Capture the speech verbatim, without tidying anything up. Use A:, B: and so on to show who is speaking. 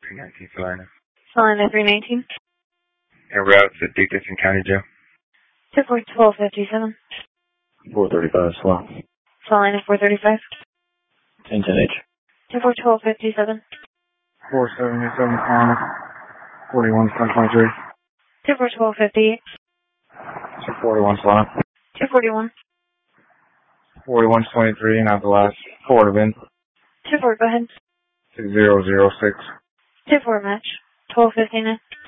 A: three nineteen Salina.
B: Salina three nineteen.
A: En route to Dickinson County Jail.
B: two four twelve fifty-seven.
C: four thirty-five, slot.
B: Salina four thirty-five.
C: ten ten H.
B: two four twelve fifty-seven.
D: four seventy-seven, Salina. forty-one, ten twenty-three.
B: two four twelve fifty-eight.
D: two forty-one, Salina.
B: two forty-one.
D: forty-one twenty-three, not the last four to bin.
B: two four, go ahead.
D: six zero zero six.
B: two four match. twelve fifty-nine.